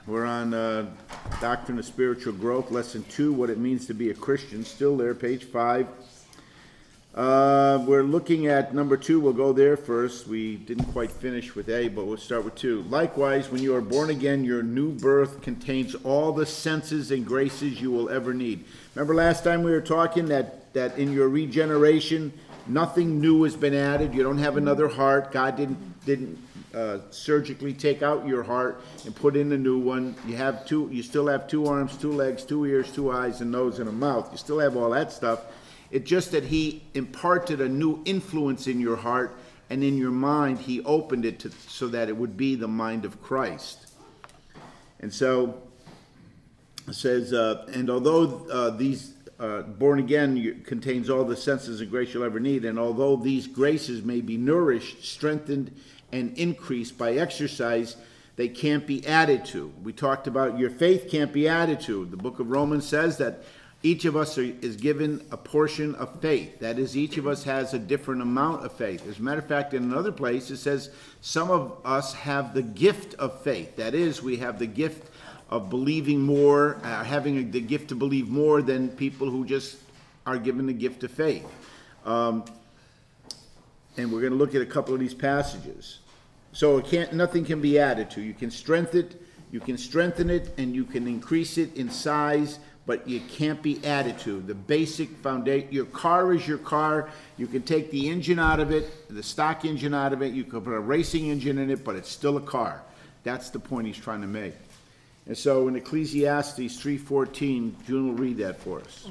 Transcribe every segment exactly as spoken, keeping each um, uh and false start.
We're on uh, Doctrine of Spiritual Growth, Lesson two, what it means to be a Christian. Still there, page five. Uh, we're looking at number two. We'll go there first. We didn't quite finish with A, but we'll start with two. Likewise, when you are born again, your new birth contains all the senses and graces you will ever need. Remember last time we were talking that, that in your regeneration, nothing new has been added. You don't have another heart. God didn't didn't uh, surgically take out your heart and put in a new one. You have two. You still have two arms, two legs, two ears, two eyes, a nose, and a mouth. You still have all that stuff. It's just that he imparted a new influence in your heart, and in your mind he opened it to, so that it would be the mind of Christ. And so it says, uh, and although uh, these uh, born again contains all the senses and grace you'll ever need, and although these graces may be nourished, strengthened, and increased by exercise, they can't be added to. We talked about your faith can't be added to. The book of Romans says that each of us are, is given a portion of faith. That is, each of us has a different amount of faith. As a matter of fact, in another place, it says some of us have the gift of faith. That is, we have the gift of believing more, uh, having a, the gift to believe more than people who just are given the gift of faith. Um, and we're going to look at a couple of these passages. So it can't, nothing can be added to. You can strengthen it, you can strengthen it, and you can increase it in size, but you can't be added to. The basic foundation, your car is your car. You can take the engine out of it, the stock engine out of it. You can put a racing engine in it, but it's still a car. That's the point he's trying to make. And so in Ecclesiastes three fourteen, June will read that for us.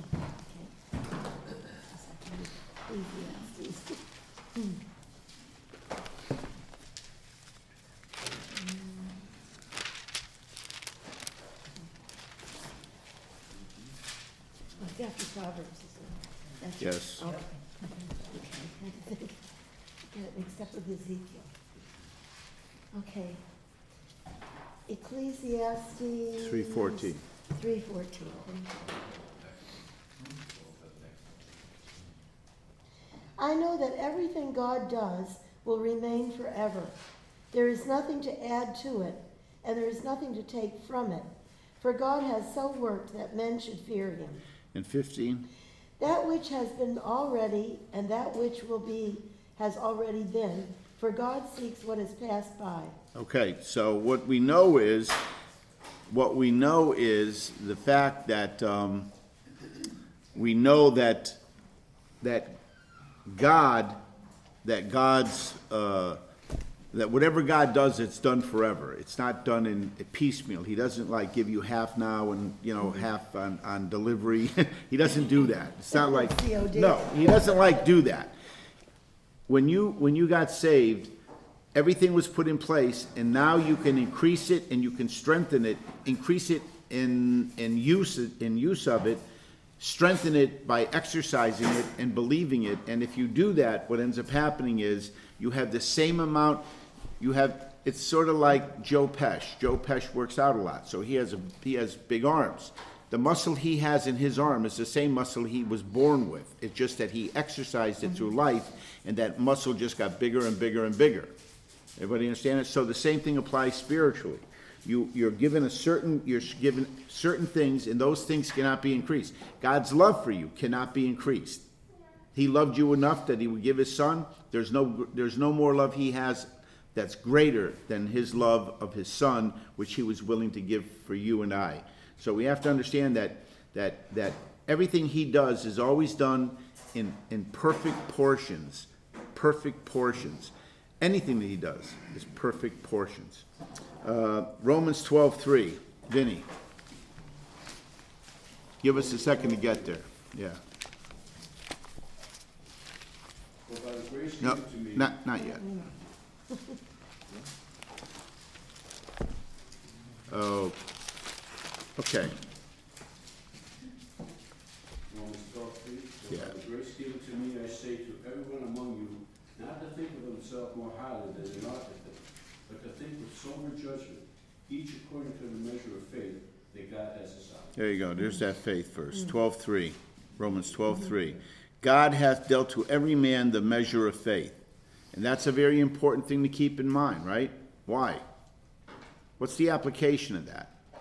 After Proverbs, isn't it? Yes. Okay. Okay. Get it mixed up with Ezekiel. Okay. Ecclesiastes. three fourteen. Three fourteen. I know that everything God does will remain forever. There is nothing to add to it, and there is nothing to take from it. For God has so worked that men should fear him. And fifteen. That which has been already and that which will be has already been, for God seeks what has passed by. Okay, so what we know is, what we know is the fact that um, we know that that God, that God's, uh, that whatever God does, it's done forever. It's not done in piecemeal. He doesn't like give you half now and, you know, half on, on delivery. He doesn't do that. It's not like, no, he doesn't like do that. When you, when you got saved, everything was put in place, and now you can increase it and you can strengthen it, increase it in, in use, in use of it, strengthen it by exercising it and believing it. And if you do that, what ends up happening is you have the same amount. You have, it's sort of like Joe Pesci. Joe Pesci works out a lot, so he has a, he has big arms. The muscle he has in his arm is the same muscle he was born with. It's just that he exercised it through life, and that muscle just got bigger and bigger and bigger. Everybody understand it? So the same thing applies spiritually. You, you're given a certain, you're given certain things, and those things cannot be increased. God's love for you cannot be increased. He loved you enough that he would give his son. There's no, there's no more love he has that's greater than his love of his son, which he was willing to give for you and I. So we have to understand that that that everything he does is always done in, in perfect portions. Perfect portions. Anything that he does is perfect portions. Uh, Romans twelve three. Vinny. Give us a second to get there. Yeah. No, not not yet. Oh, okay. Romans twelve three. So Yeah. by the grace given to me, I say to everyone among you, not to think of himself more highly than he ought to think, but to think with sober judgment, each according to the measure of faith that God has assigned. There you go. There's that faith verse. twelve three. Romans twelve three. God hath dealt to every man the measure of faith. And that's a very important thing to keep in mind, right? Why? What's the application of that?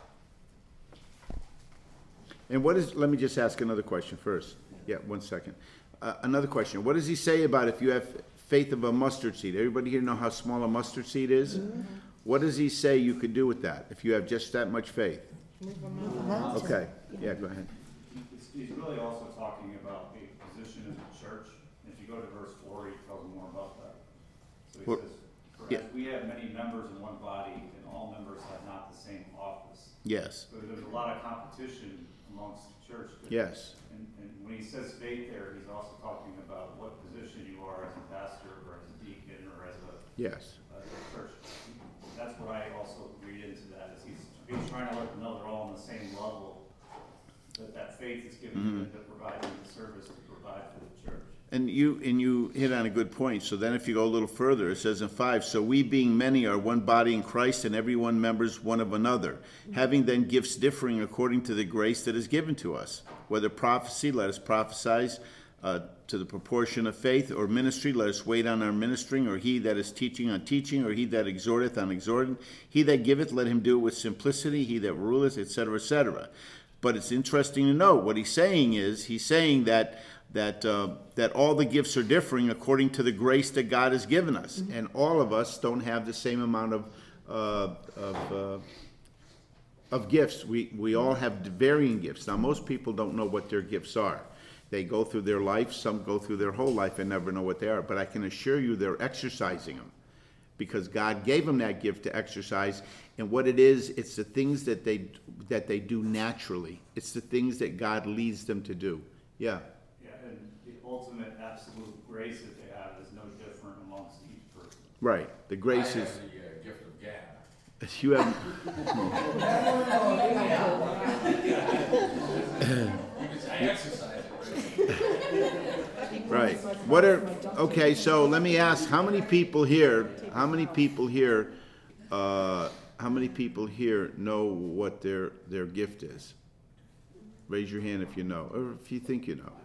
And what is, let me just ask another question first. Yeah, one second. Uh, another question. What does he say about if you have faith of a mustard seed? Everybody here know how small a mustard seed is? Mm-hmm. What does he say you could do with that if you have just that much faith? Okay, yeah, go ahead. He's, he's really also talking about the position of the church. If you go to verse four, he tells more about that. So he Well, says, "For yeah. as we have many members in one body, and all members have not the same office." Yes, So there's a lot of competition amongst the church. yes, And, and when he says faith there, he's also talking about what position you are as a pastor, or as a deacon, or as a, yes. as a church. That's what I also read into that, is he's, he's trying to let them know they're all on the same level, that that faith is given to them to provide them the service to provide for the church. And you, and you hit on a good point. So then if you go a little further, it says in five, so we being many are one body in Christ, and every one members one of another, having then gifts differing according to the grace that is given to us. Whether prophecy, let us prophesy uh, to the proportion of faith, or ministry, let us wait on our ministering, or he that is teaching on teaching, or he that exhorteth on exhorting. He that giveth, let him do it with simplicity, he that ruleth, et cetera, et cetera. But it's interesting to note, what he's saying is, he's saying that that uh, that all the gifts are differing according to the grace that God has given us. Mm-hmm. And all of us don't have the same amount of uh, of uh, of gifts. We we all have varying gifts. Now, most people don't know what their gifts are. They go through their life, some go through their whole life and never know what they are. But I can assure you they're exercising them, because God gave them that gift to exercise. And what it is, it's the things that they that they do naturally. It's the things that God leads them to do. Yeah. Yeah, and the ultimate absolute grace that they have is no different amongst each person. Right. The grace I is. have the uh, gift of gab. You have. I exercise it. Right. What are, okay, so let me ask, how many people here, how many people here, uh, how many people here know what their, their gift is? Raise your hand if you know, or if you think you know.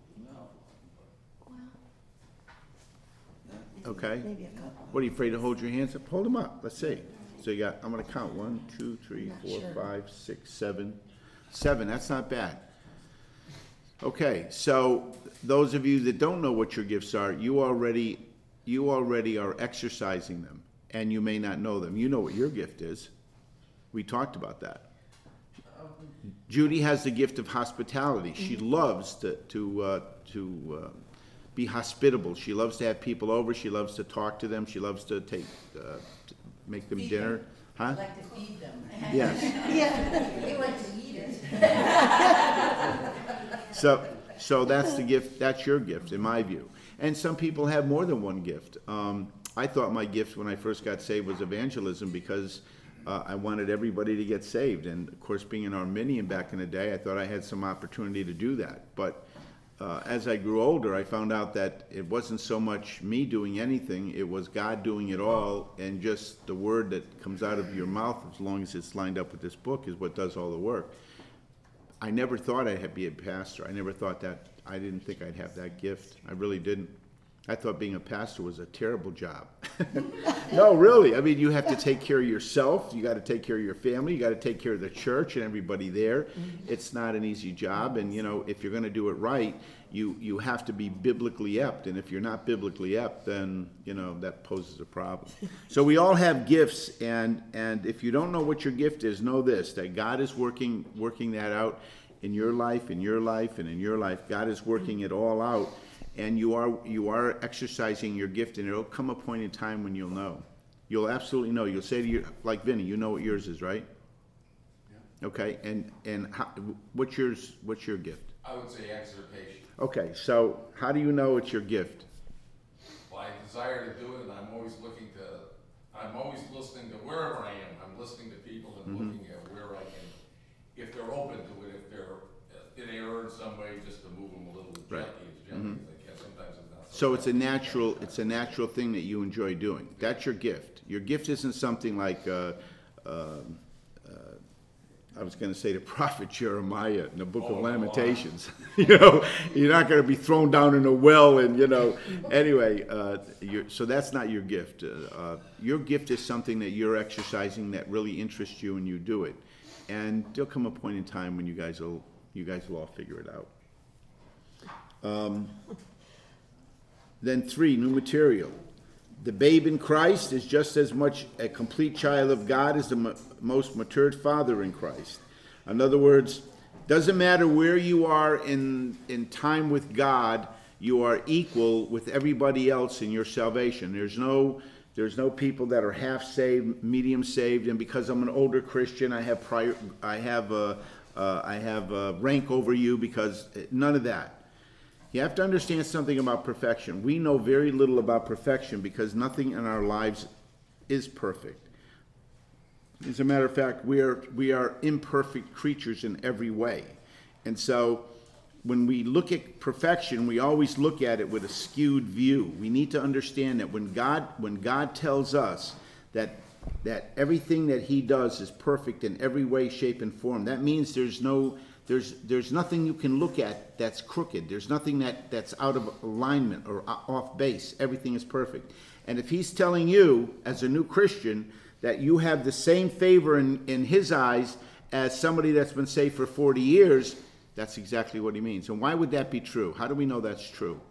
Okay? Maybe a couple. What, are you afraid to hold your hands up? Hold them up, let's see. So you got, I'm gonna count, one, two, three, four, five, six, seven, seven, that's not bad. Okay, so those of you that don't know what your gifts are, you already, you already are exercising them, and you may not know them. You know what your gift is. We talked about that. Judy has the gift of hospitality. She loves to to uh, to uh, be hospitable. She loves to have people over. She loves to talk to them. She loves to take uh, to make them Feed dinner. them. Huh? I like to feed them. Yes. Yeah. They like to eat it. So, so that's the gift, that's your gift, in my view. And some people have more than one gift. Um, I thought my gift when I first got saved was evangelism, because uh, I wanted everybody to get saved. And of course, being an Arminian back in the day, I thought I had some opportunity to do that. But uh, as I grew older, I found out that it wasn't so much me doing anything, it was God doing it all, and just the word that comes out of your mouth, as long as it's lined up with this book, is what does all the work. I never thought I'd be a pastor. I never thought that, I didn't think I'd have that gift. I really didn't. I thought being a pastor was a terrible job. No, really. I mean, you have to take care of yourself. You got to take care of your family. You got to take care of the church and everybody there. It's not an easy job. And, you know, if you're going to do it right, you, you have to be biblically apt. And if you're not biblically apt, then, you know, that poses a problem. So we all have gifts. And, and if you don't know what your gift is, know this, that God is working, working that out in your life, in your life, and in your life. God is working it all out. And you are you are exercising your gift, and it'll come a point in time when you'll know. You'll absolutely know. You'll say to your, like Vinny, you know what yours is, right? Yeah. Okay, and and how, what's yours? What's your gift? I would say exhortation. Okay, so how do you know it's your gift? Well, I desire to do it, and I'm always looking to, I'm always listening to wherever I am. I'm listening to people and mm-hmm. looking at where I can, if they're open to it, if they're in error in some way, just to move them a little Right. gently, as gently mm-hmm. as I can. Sometimes I'm not. So it's a natural, it's a natural thing that you enjoy doing. That's your gift. Your gift isn't something like, uh, uh, uh, I was going to say the prophet Jeremiah in the book Oh, of Lamentations. You know, you're not going to be thrown down in a well, and you know. Anyway, uh, you're, so that's not your gift. Uh, uh, your gift is something that you're exercising that really interests you, and you do it. And there'll come a point in time when you guys will You guys will all figure it out. Um, then three, new material. The babe in Christ is just as much a complete child of God as the mo- most matured father in Christ. In other words, doesn't matter where you are in, in time with God, you are equal with everybody else in your salvation. There's no there's no people that are half saved, medium saved, and because I'm an older Christian, I have prior I have a uh, I have a rank over you, because none of that. You have to understand something about perfection. We know very little about perfection because nothing in our lives is perfect. As a matter of fact, we are we are imperfect creatures in every way. And so when we look at perfection, we always look at it with a skewed view. We need to understand that when God when God tells us that that everything that he does is perfect in every way, shape, and form, that means there's no there's there's nothing you can look at that's crooked. There's nothing that, that's out of alignment or off base. Everything is perfect. And if he's telling you, as a new Christian, that you have the same favor in, in his eyes as somebody that's been saved for forty years, that's exactly what he means. And why would that be true? How do we know that's true?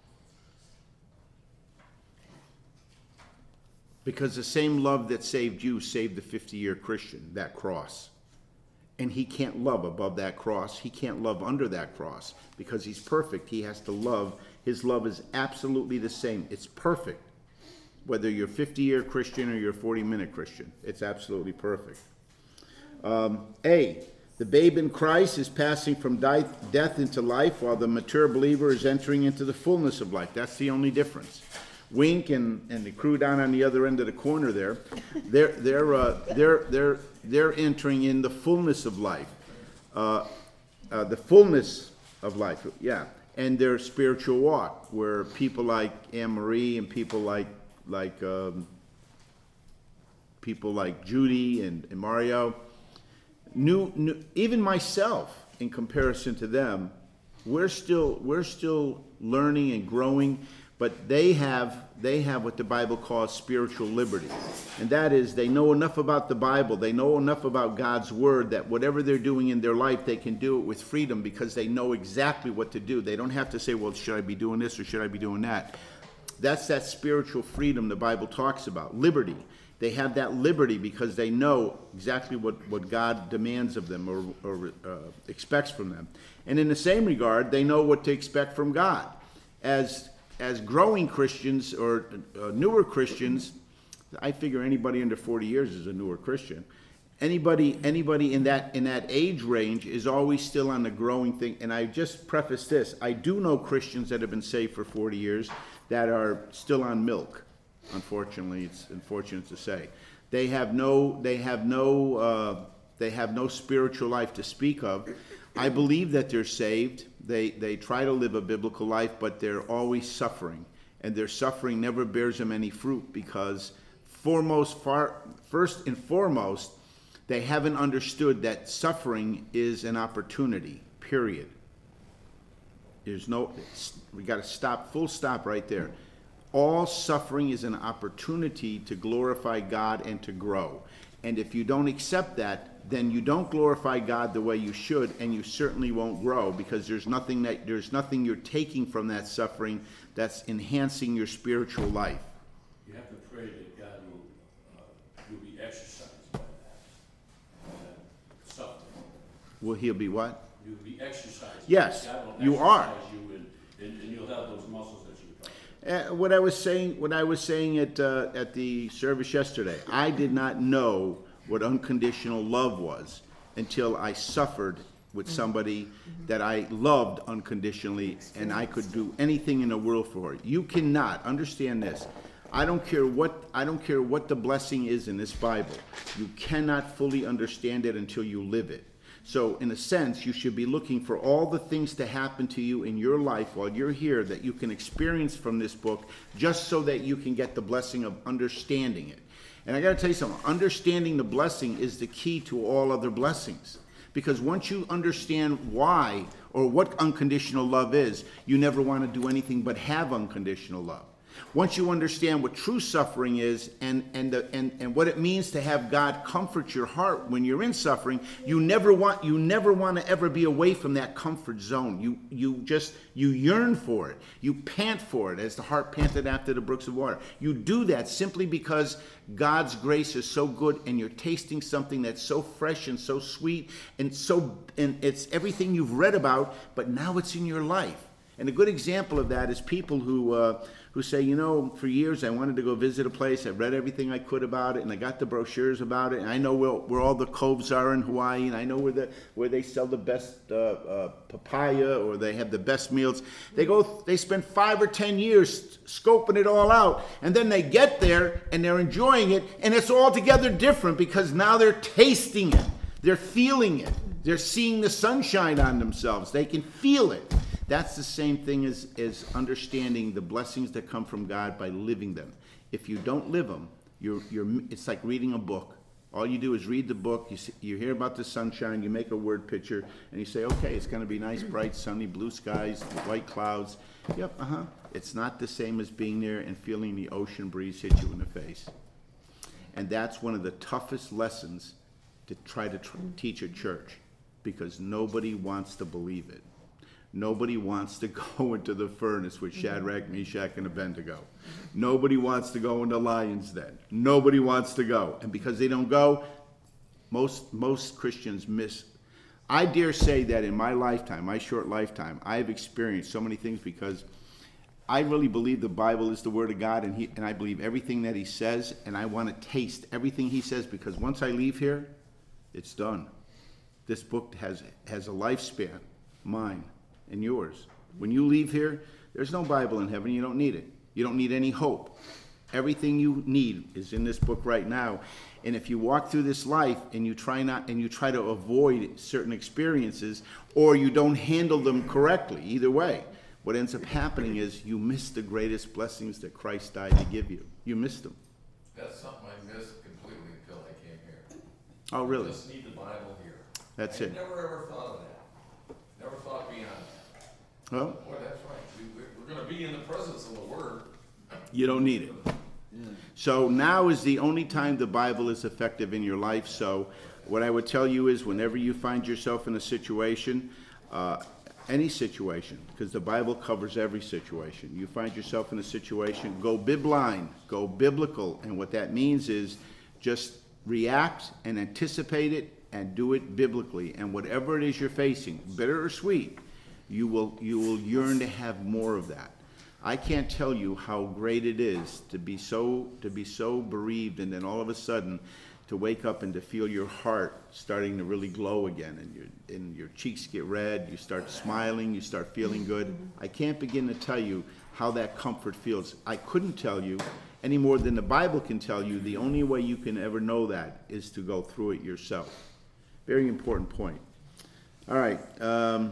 Because the same love that saved you saved the fifty-year Christian, that cross. And he can't love above that cross. He can't love under that cross. Because he's perfect, he has to love. His love is absolutely the same. It's perfect. Whether you're a fifty-year Christian or you're a forty-minute Christian. It's absolutely perfect. Um, A, the babe in Christ is passing from di- death into life, while the mature believer is entering into the fullness of life. That's the only difference. Wink and, and the crew down on the other end of the corner there, they're they're uh, they're they're they're entering in the fullness of life, uh, uh, the fullness of life. Yeah, and their spiritual walk, where people like Anne Marie and people like like um, people like Judy and, and Mario, new, new even myself in comparison to them, we're still we're still learning and growing. But they have they have what the Bible calls spiritual liberty. And that is, they know enough about the Bible, they know enough about God's Word, that whatever they're doing in their life, they can do it with freedom because they know exactly what to do. They don't have to say, well, should I be doing this or should I be doing that? That's that spiritual freedom the Bible talks about, liberty. They have that liberty because they know exactly what, what God demands of them or, or uh, expects from them. And in the same regard, they know what to expect from God. As As growing Christians or uh, newer Christians, I figure anybody under forty years is a newer Christian. Anybody, anybody in that in that age range is always still on the growing thing. And I just preface this: I do know Christians that have been saved for forty years that are still on milk. Unfortunately, it's unfortunate to say, they have no, they have no, uh, they have no spiritual life to speak of. I believe that they're saved. They they try to live a biblical life, but they're always suffering. And their suffering never bears them any fruit because foremost, far, first and foremost, they haven't understood that suffering is an opportunity, period. There's no, we got to stop, full stop right there. All suffering is an opportunity to glorify God and to grow. And if you don't accept that, then you don't glorify God the way you should, and you certainly won't grow because there's nothing that there's nothing you're taking from that suffering that's enhancing your spiritual life. You have to pray that God will, uh, you'll be exercised by that, uh, suffering. Will he be what? You'll be exercised. Yes, God will you are. exercise you and, and, and you'll have those muscles that you talk. Uh, what I was saying, what I was saying at uh, at the service yesterday, I did not know what unconditional love was until I suffered with somebody that I loved unconditionally, and I could do anything in the world for. You cannot understand this. I don't care what I don't care what the blessing is in this Bible. You cannot fully understand it until you live it. So in a sense, you should be looking for all the things to happen to you in your life while you're here that you can experience from this book, just so that you can get the blessing of understanding it. And I got to tell you something, understanding the blessing is the key to all other blessings. Because once you understand why or what unconditional love is, you never want to do anything but have unconditional love. Once you understand what true suffering is and, and, the, and, and what it means to have God comfort your heart when you're in suffering, you never want, you never want to ever be away from that comfort zone. You, you just, you yearn for it. You pant for it as the hart panted after the brooks of water. You do that simply because God's grace is so good and you're tasting something that's so fresh and so sweet and so, and it's everything you've read about, but now it's in your life. And a good example of that is people who uh, who say, you know, for years I wanted to go visit a place. I read everything I could about it, and I got the brochures about it, and I know where, where all the coves are in Hawaii, and I know where the where they sell the best uh, uh, papaya, or they have the best meals. They go, they spend five or ten years scoping it all out, and then they get there and they're enjoying it, and it's altogether different because now they're tasting it, they're feeling it, they're seeing the sunshine on themselves. They can feel it. That's the same thing as, as understanding the blessings that come from God by living them. If you don't live them, you're, you're, it's like reading a book. All you do is read the book, you, see, you hear about the sunshine, you make a word picture, and you say, okay, it's going to be nice, bright, sunny, blue skies, white clouds. Yep, uh-huh. It's not the same as being there and feeling the ocean breeze hit you in the face. And that's one of the toughest lessons to try to tr- teach a church, because nobody wants to believe it. Nobody wants to go into the furnace with Shadrach, Meshach, and Abednego. Nobody wants to go into lion's den. Nobody wants to go. And because they don't go, most most Christians miss. I dare say that in my lifetime, my short lifetime, I've experienced so many things because I really believe the Bible is the Word of God, and, he, and I believe everything that He says, and I want to taste everything He says, because once I leave here, it's done. This book has has a lifespan, mine and yours. When you leave here, there's no Bible in heaven. You don't need it. You don't need any hope. Everything you need is in this book right now. And if you walk through this life and you try not and you try to avoid certain experiences, or you don't handle them correctly, either way, what ends up happening is you miss the greatest blessings that Christ died to give you. You missed them. That's something I missed completely until I came here. Oh, really? I just need the Bible here. That's I it. never ever thought of that. Never thought beyond that. Well, Boy, that's right. We, we're going to be in the presence of the Word. you don't need it. So now is the only time the Bible is effective in your life. So what I would tell you is, whenever you find yourself in a situation, uh, any situation, because the Bible covers every situation. You find yourself in a situation, go bibline, go biblical. And what that means is just react and anticipate it and do it biblically. And whatever it is you're facing, bitter or sweet, you will you will yearn to have more of that. I can't tell you how great it is to be so to be so bereaved, and then all of a sudden to wake up and to feel your heart starting to really glow again, and your and your cheeks get red, you start smiling, you start feeling good. I can't begin to tell you how that comfort feels. I couldn't tell you any more than the Bible can tell you. The only way you can ever know that is to go through it yourself. Very important point. All right. Um,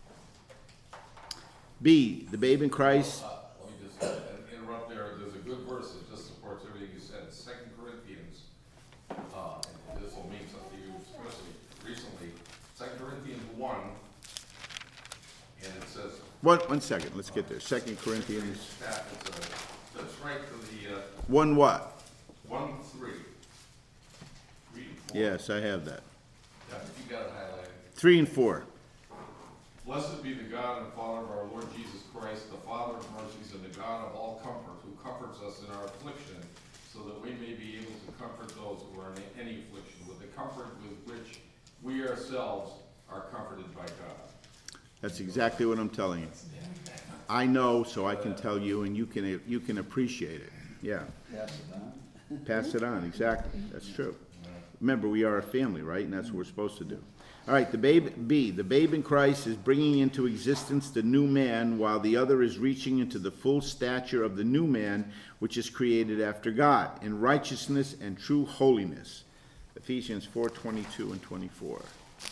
B, the babe in Christ. Uh, let me just uh, interrupt there. There's a good verse that just supports everything you said. It's Second Corinthians. Uh, and this will mean something to you, especially recently. Second Corinthians one, and it says. One, one second. Let's get there. Second Corinthians. It's, uh, it's right to the uh, One what? one three. Three and four. Yes, I have that. Yeah, you got it highlighted. Three and four. Blessed be the God and Father of our Lord Jesus Christ, the Father of mercies and the God of all comfort, who comforts us in our affliction, so that we may be able to comfort those who are in any affliction with the comfort with which we ourselves are comforted by God. That's exactly what I'm telling you. I know, so I can tell you, and you can you can appreciate it. Yeah. Pass it on. Pass it on. Exactly. That's true. Remember, we are a family, right? And that's what we're supposed to do. All right, the babe, B, the babe in Christ is bringing into existence the new man, while the other is reaching into the full stature of the new man, which is created after God, in righteousness and true holiness. Ephesians four twenty-two and twenty-four.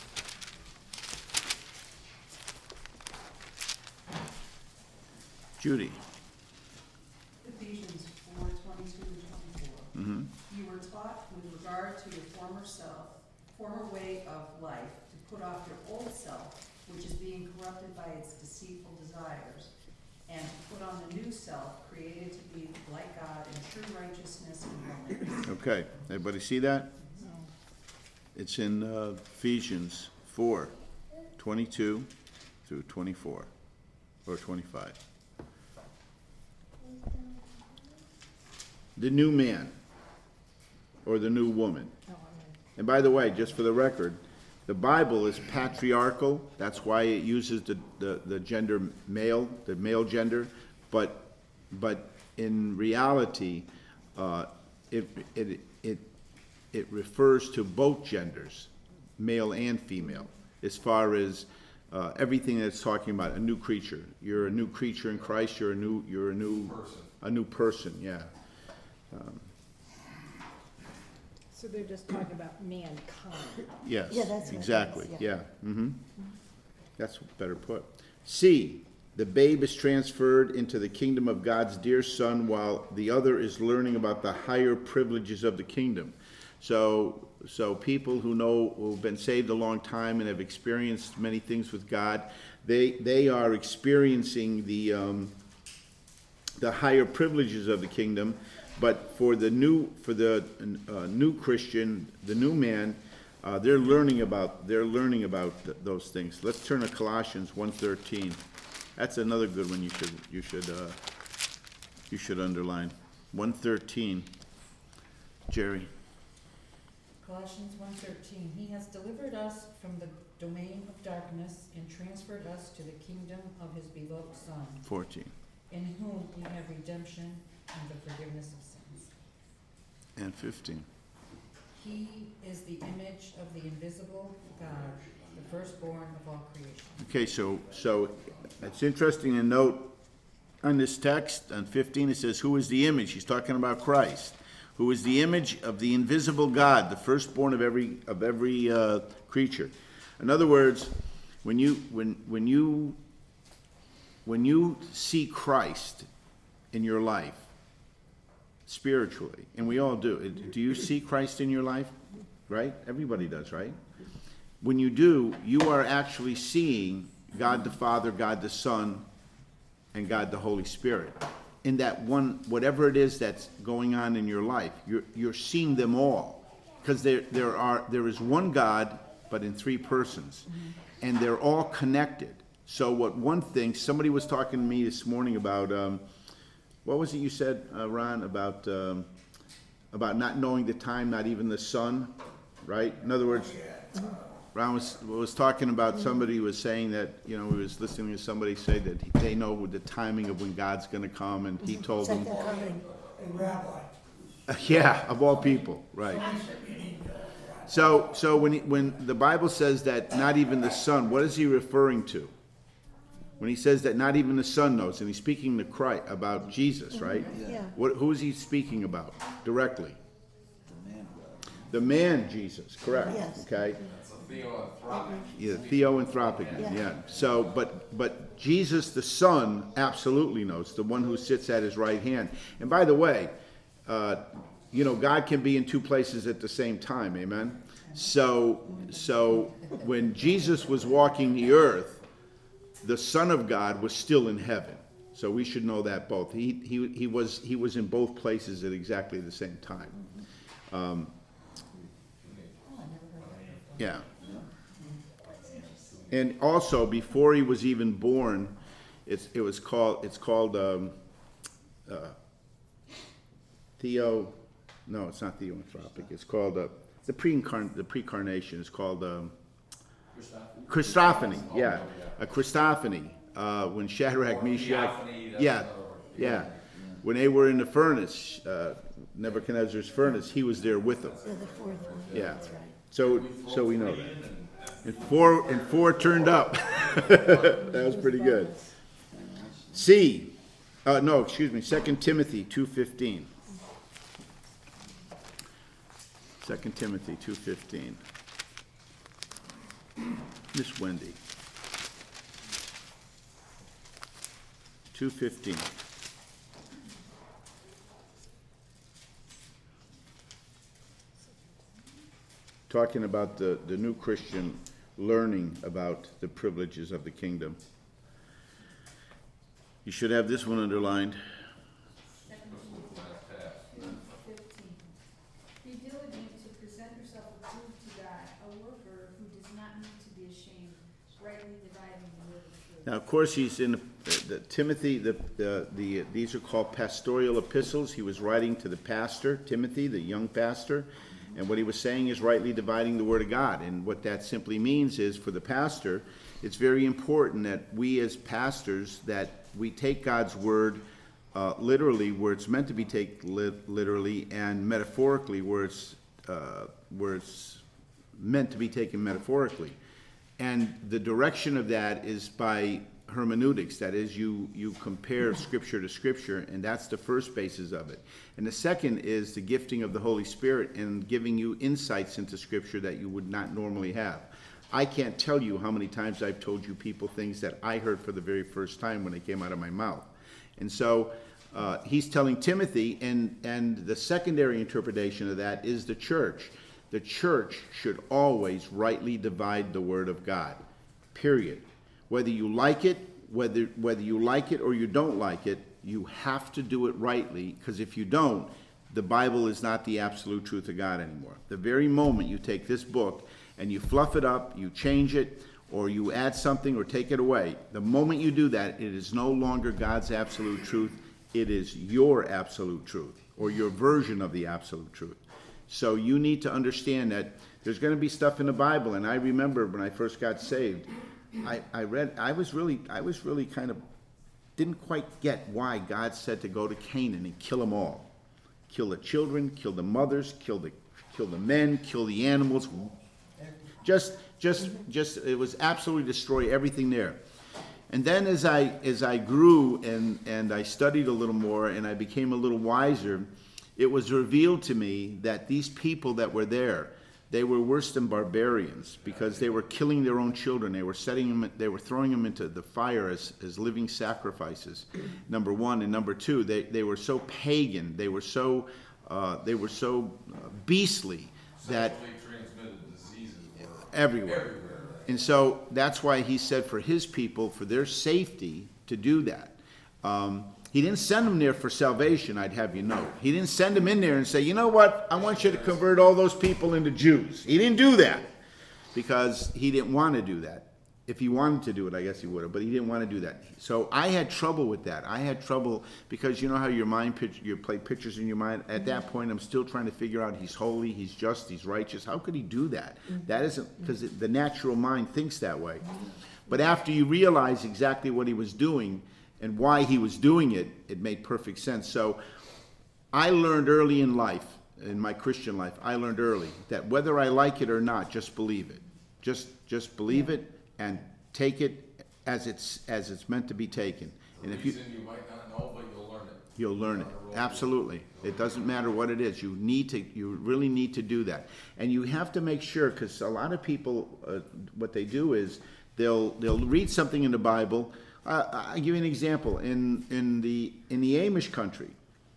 Judy. Ephesians four twenty-two and twenty-four. Mm-hmm. You were taught with regard to your former self, former way of life, to put off your old self, which is being corrupted by its deceitful desires, and to put on the new self, created to be like God in true righteousness and holiness. Okay, everybody see that? It's in uh, Ephesians four, twenty-two through twenty-four, or twenty-five. The new man, or the new woman. And by the way, just for the record, the Bible is patriarchal. That's why it uses the, the, the gender male, the male gender. But but in reality, uh, it, it it it refers to both genders, male and female, as far as uh, everything that's talking about a new creature. You're a new creature in Christ. You're a new you're a new Person. a new person. Yeah. Um, So they're just talking about mankind. Yes, Yeah, that's what it exactly, is, yeah. Mm-hmm. That's better put. C, the babe is transferred into the kingdom of God's dear Son, while the other is learning about the higher privileges of the kingdom. So, so people who know, who've been saved a long time and have experienced many things with God, they they are experiencing the um, the higher privileges of the kingdom. But for the new, for the uh, new Christian, the new man, uh, they're learning about they're learning about th- those things. Let's turn to Colossians one thirteen. That's another good one. You should you should uh, you should underline one thirteen. Jerry. Colossians one thirteen, he has delivered us from the domain of darkness and transferred us to the kingdom of his beloved Son, fourteen in whom we have redemption and the forgiveness of sins. and fifteen. He is the image of the invisible God, the firstborn of all creation. Okay, so so it's interesting to note on this text on fifteen. It says, "Who is the image?" He's talking about Christ. Who is the image of the invisible God, the firstborn of every of every uh, creature. In other words, when you when when you when you see Christ in your life spiritually, and we all do. Do you see Christ in your life? Right? Everybody does, right? When you do, you are actually seeing God the Father, God the Son, and God the Holy Spirit. In that one, whatever it is that's going on in your life, you're you're seeing them all, because there there are there is one God, but in three persons, and they're all connected. So what one thing, somebody was talking to me this morning about, um, what was it you said, uh, Ron, about um, about not knowing the time, not even the sun, right? In other words, Ron was was talking about somebody who was saying that, you know, he was listening to somebody say that he- they know the timing of when God's going to come, and he told them, Second coming. A rabbi. yeah, of all people, right? So, so when he, when the Bible says that not even the Son, what is he referring to? When he says that not even the Son knows, and he's speaking to Christ about Jesus, right? Yeah. What, who is he speaking about directly? The man Jesus, correct? Yes. Okay. It's a theoanthropic. Yeah, theoanthropic, Yeah. yeah. So, but but Jesus the Son absolutely knows, the one who sits at his right hand. And by the way, uh, you know, God can be in two places at the same time, amen? So, so when Jesus was walking the earth, the Son of God was still in heaven. So we should know that both. He he he was he was in both places at exactly the same time. Um, yeah. And also, before he was even born, it's it was called it's called um, uh, Theo. No, it's not theoanthropic. It's called uh, the pre-incarn the precarnation is called um, Christophany. Yeah, a Christophany. Uh, when Shadrach, Or Meshach, theophany, that's yeah, another word. yeah, when they were in the furnace, uh, Nebuchadnezzar's furnace, he was there with them. So the fourth one. Yeah. That's right. So, so we know that. And four, and four turned up. That was pretty good. C, uh, no, excuse me, Second Timothy two fifteen. Second Timothy two fifteen. Miss Wendy. Two fifteen. Talking about the, the new Christian learning about the privileges of the kingdom. You should have this one underlined. fifteen. Be diligent to present yourself approved to God, a worker who does not need to be ashamed, rightly dividing the word of truth. Now, of course, he's in the, the Timothy. The, the the these are called pastoral epistles. He was writing to the pastor Timothy, the young pastor, and what he was saying is rightly dividing the word of God. And what that simply means is, for the pastor, it's very important that we as pastors that we take God's word uh, literally where it's meant to be taken lit- literally, and metaphorically where it's uh, where it's meant to be taken metaphorically. And the direction of that is by hermeneutics. That is, you, you compare scripture to scripture, and that's the first basis of it. And the second is the gifting of the Holy Spirit and giving you insights into scripture that you would not normally have. I can't tell you how many times I've told you people things that I heard for the very first time when they came out of my mouth. And so uh, he's telling Timothy, and, and the secondary interpretation of that is the church. The church should always rightly divide the word of God, period. Whether you like it, whether whether you like it or you don't like it, you have to do it rightly, because if you don't, the Bible is not the absolute truth of God anymore. The very moment you take this book and you fluff it up, you change it, or you add something or take it away, the moment you do that, it is no longer God's absolute truth. It is your absolute truth, or your version of the absolute truth. So you need to understand that there's going to be stuff in the Bible. And I remember when I first got saved, I, I read, I was really, I was really kind of, didn't quite get why God said to go to Canaan and kill them all. Kill the children, kill the mothers, kill the, kill the men, kill the animals. Just, just, just, it was absolutely destroy everything there. And then as I, as I grew and, and I studied a little more and I became a little wiser, it was revealed to me that these people that were there, they were worse than barbarians, because they were killing their own children. They were setting them, they were throwing them into the fire as, as living sacrifices, number one. And number two, they, they were so pagan, they were so, uh, they were so uh, beastly that Sexually transmitted diseases were everywhere. everywhere. And so that's why he said for his people, for their safety, to do that. Um, He didn't send them there for salvation, I'd have you know. He didn't send them in there and say, you know what, I want you to convert all those people into Jews. He didn't do that, because he didn't want to do that. If he wanted to do it, I guess he would have, but he didn't want to do that. So I had trouble with that. I had trouble because you know how your mind, picture, you play pictures in your mind? At that point, I'm still trying to figure out he's holy, he's just, he's righteous. How could he do that? That isn't, because the natural mind thinks that way. But after you realize exactly what he was doing, and why he was doing it, it made perfect sense. So I learned early in life, in my Christian life, I learned early that whether I like it or not, just believe it. Just just believe it and take it as it's as it's meant to be taken. And if you Reason you might not know, but you'll learn it. You'll learn it. Absolutely. It doesn't matter what it is. You need to, you really need to do that. And you have to make sure, because a lot of people, uh, what they do is they'll they'll read something in the Bible. Uh, I'll give you an example. In, in, the, in the Amish country,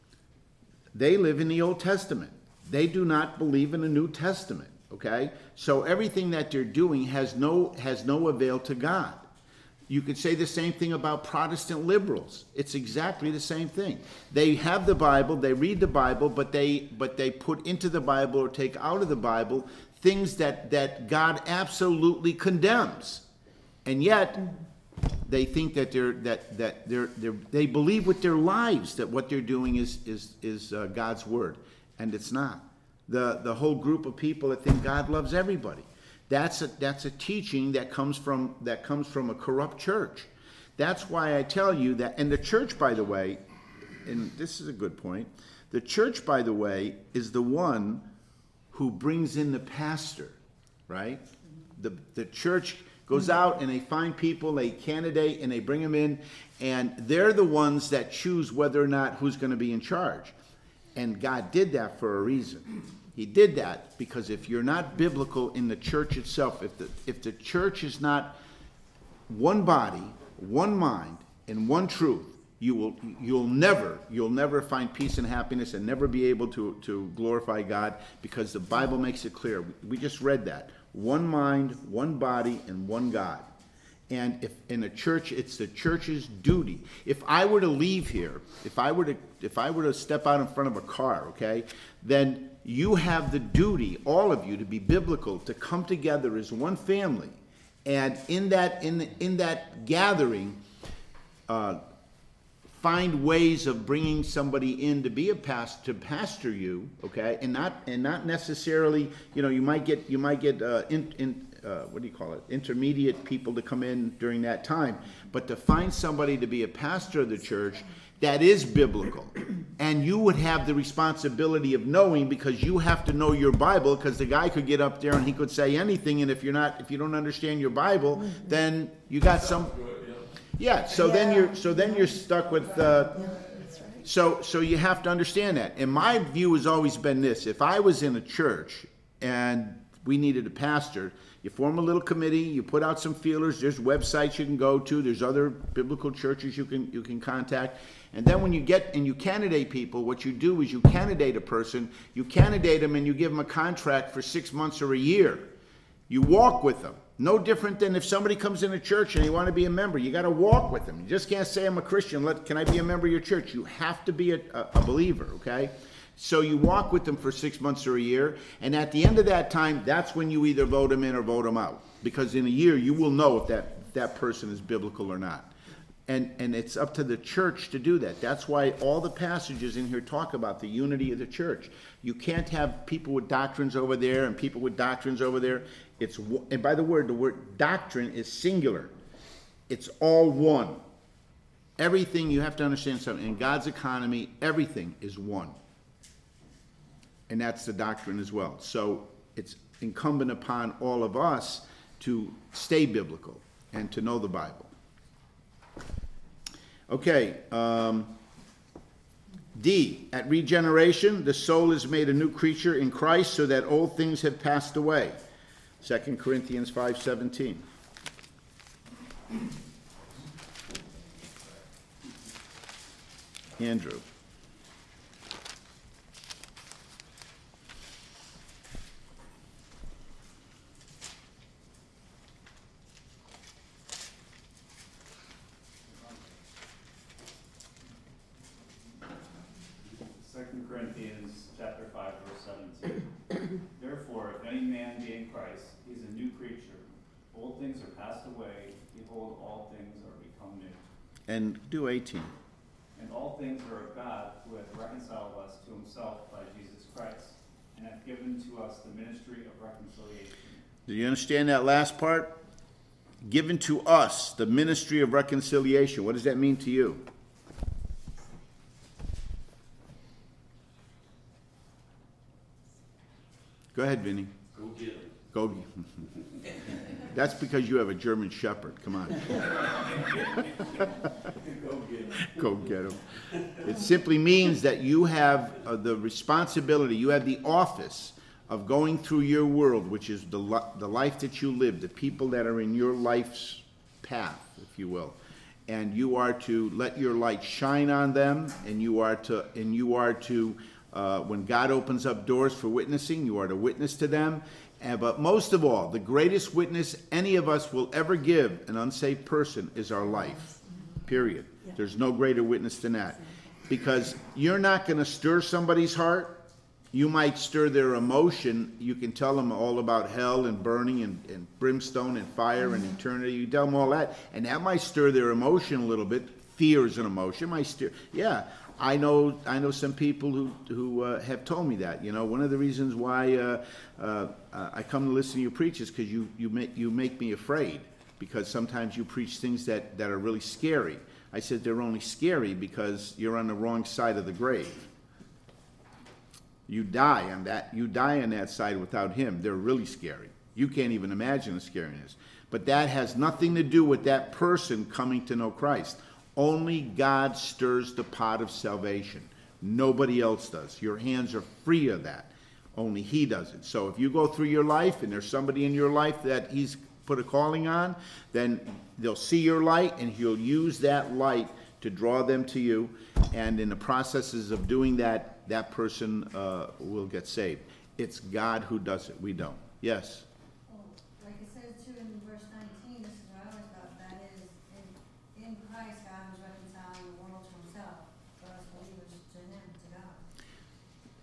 they live in the Old Testament. They do not believe in the New Testament, okay? So everything that they're doing has no, has no avail to God. You could say the same thing about Protestant liberals. It's exactly the same thing. They have the Bible, they read the Bible, but they, but they put into the Bible or take out of the Bible things that, that God absolutely condemns. And yet, they think that they're that that they're, they're they believe with their lives that what they're doing is is is uh, God's word, and it's not. The the whole group of people that think God loves everybody. That's a that's a teaching that comes from that comes from a corrupt church. That's why I tell you that. And the church, by the way, and this is a good point. The church, by the way, is the one who brings in the pastor, right? The the church goes out and they find people, they candidate, and they bring them in, and they're the ones that choose whether or not who's going to be in charge. And God did that for a reason. He did that because if you're not biblical in the church itself, if the if the church is not one body, one mind, and one truth, you will you'll never you'll never find peace and happiness and never be able to to glorify God, because the Bible makes it clear. We just read that. One mind, one body, and one God. And if in a church, it's the church's duty. If I were to leave here, if I were to, if I were to step out in front of a car, okay, then you have the duty, all of you, to be biblical, to come together as one family, and in that in in that gathering, uh, find ways of bringing somebody in to be a past to pastor you, okay, and not and not necessarily, you know, you might get you might get uh, in in. Uh, what do you call it, intermediate people to come in during that time, but to find somebody to be a pastor of the church that is biblical, and you would have the responsibility of knowing, because you have to know your Bible, because the guy could get up there and he could say anything, and if you're not, if you don't understand your Bible, then you got some, yeah, so then you're, so then you're stuck with, uh, so, so you have to understand that, and my view has always been this: if I was in a church and we needed a pastor, you form a little committee, you put out some feelers, there's websites you can go to, there's other biblical churches you can you can contact, and then when you get and you candidate people, what you do is you candidate a person, you candidate them and you give them a contract for six months or a year. You walk with them. No different than if somebody comes in a church and they want to be a member, you got to walk with them. You just can't say, I'm a Christian, let, can I be a member of your church? You have to be a, a, a believer, okay? So you walk with them for six months or a year, and at the end of that time, that's when you either vote them in or vote them out. Because in a year, you will know if that, if that person is biblical or not. And, and it's up to the church to do that. That's why all the passages in here talk about the unity of the church. You can't have people with doctrines over there and people with doctrines over there. It's, and by the word, the word doctrine is singular. It's all one. Everything, you have to understand something. In God's economy, everything is one. And that's the doctrine as well. So it's incumbent upon all of us to stay biblical and to know the Bible. Okay, um, D, at regeneration, the soul is made a new creature in Christ, so that old things have passed away. Second Corinthians five seventeen. Andrew. Second Corinthians chapter five, verse seventeen. Therefore, if any man be in Christ, he is a new creature. Old things are passed away, behold, all things are become new. And do eighteen. And all things are of God, who hath reconciled us to himself by Jesus Christ, and hath given to us the ministry of reconciliation. Do you understand that last part? Given to us the ministry of reconciliation. What does that mean to you? Go ahead, Vinny. Go get him. Go. That's because you have a German Shepherd. Come on. Go get him. Go get him. It simply means that you have uh, the responsibility, you have the office of going through your world, which is the, li- the life that you live, the people that are in your life's path, if you will. And you are to let your light shine on them, and you are to, and you are to Uh, when God opens up doors for witnessing, you are to witness to them. And, but most of all, the greatest witness any of us will ever give an unsaved person is our life. Period. Yeah. There's no greater witness than that. Because you're not going to stir somebody's heart. You might stir their emotion. You can tell them all about hell and burning and, and brimstone and fire and eternity. You tell them all that. And that might stir their emotion a little bit. Fear is an emotion. Might stir. Yeah. I know I know some people who, who uh, have told me that. You know, one of the reasons why uh, uh, I come to listen to you preach is because you, you, make, you make me afraid, because sometimes you preach things that, that are really scary. I said they're only scary because you're on the wrong side of the grave. You die on that, you die on that side without him. They're really scary. You can't even imagine the scariness. But that has nothing to do with that person coming to know Christ. Only God stirs the pot of salvation. Nobody else does. Your hands are free of that. Only he does it. So if you go through your life and there's somebody in your life that he's put a calling on, then they'll see your light and he'll use that light to draw them to you. And in the processes of doing that, that person uh, will get saved. It's God who does it. We don't. Yes? Well, like it says too in verse nineteen, this is what I always thought, that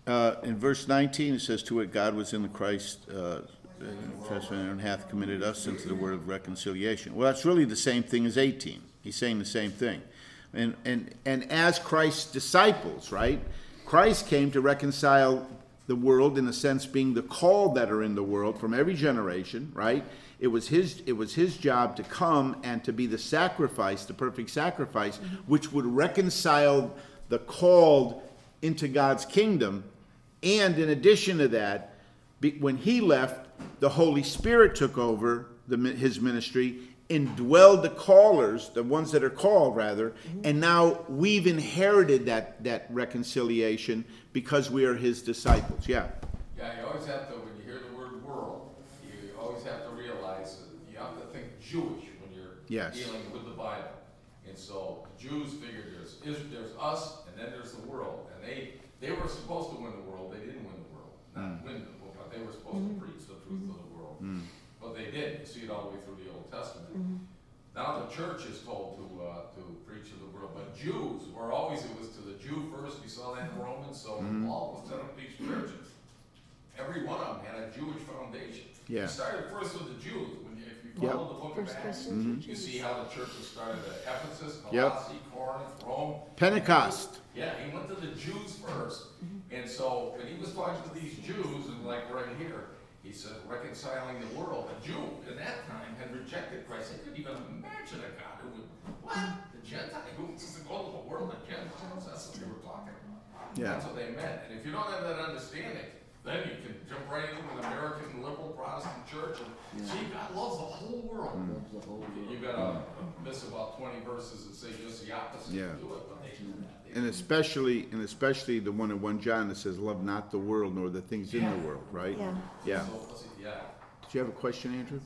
Uh, in verse nineteen, it says, to it God was in the Christ, uh, Testament and hath committed us into the word of reconciliation. Well, that's really the same thing as eighteen. He's saying the same thing. And, and, and as Christ's disciples, right? Christ came to reconcile the world, in a sense being the called that are in the world from every generation, right? It was his, it was his job to come and to be the sacrifice, the perfect sacrifice, which would reconcile the called into God's kingdom. And in addition to that, be, when he left, the Holy Spirit took over the, his ministry, indwelled the callers, the ones that are called rather, mm-hmm. and now we've inherited that, that reconciliation because we are his disciples. Yeah? Yeah, you always have to, when you hear the word world, you always have to realize that you have to think Jewish when you're yes. dealing with the Bible. And so Jews figured there's, there's us and then there's the world. And they, they were supposed to win the world. They didn't win the world. Not mm. win the world, but they were supposed mm-hmm. to preach the truth mm-hmm. of the world. Mm. But they did. You see it all the way through the Old Testament. Mm-hmm. Now the church is told to uh, to preach to the world. But Jews were always, it was to the Jew first. We saw that in Romans. So mm-hmm. Paul was set up these churches. Every one of them had a Jewish foundation. Yeah. It started first with the Jews. When you, if you follow yep. the book first of Acts, mm-hmm. you see how the churches started at Ephesus, yep. Colossae, Corinth, Rome. Pentecost. Yeah, he went to the Jews first. Mm-hmm. And so when he was talking to these Jews, and like right here, he said, reconciling the world. A Jew in that time had rejected Christ. They couldn't even imagine a God who would, what? The Gentile, who was to go to the world of Gentiles? That's what they were talking about. Yeah. That's what they meant. And if you don't have that understanding, then you can jump right into an American liberal Protestant church and yeah. see, God loves the whole world. Mm. Loves the whole world. You've got to miss about twenty verses that say just the opposite. Yeah. Do it, but they do that. And especially, and especially the one in First John that says, "Love not the world nor the things yeah. in the world." Right? Yeah. Yeah. So, yeah. Did you have a question, Andrew?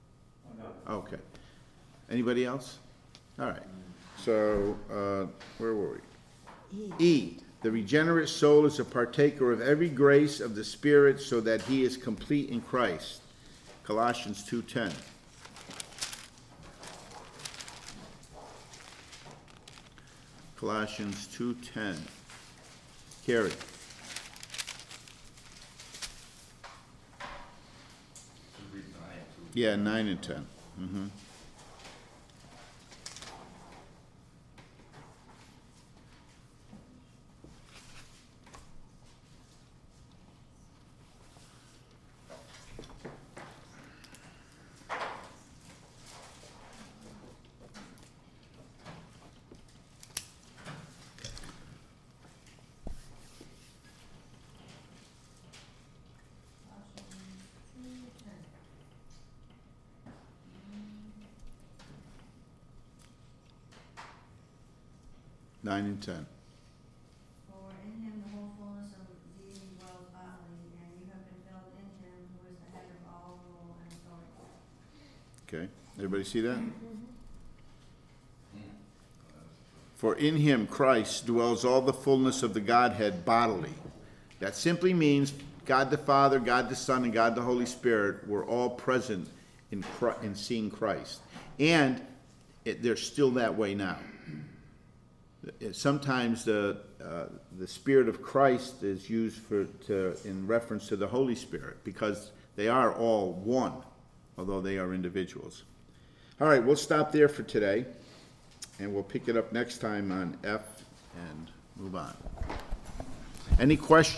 No. Okay. Anybody else? All right. So uh, where were we? E. e. The regenerate soul is a partaker of every grace of the Spirit, so that he is complete in Christ. Colossians two ten. Colossians two ten. Carrie. Should read nine too. Yeah, nine and ten. Mm-hmm. Nine and ten. For in him the whole fullness of deity dwells bodily, and you have been filled in him who is the head of all rule and authority. Okay. Everybody see that? For in him, Christ, dwells all the fullness of the Godhead bodily. That simply means God the Father, God the Son, and God the Holy Spirit were all present in, Christ, in seeing Christ. And it, they're still that way now. Sometimes the uh, the Spirit of Christ is used for to in reference to the Holy Spirit, because they are all one, although they are individuals. All right, we'll stop there for today, and we'll pick it up next time on F and move on. Any questions?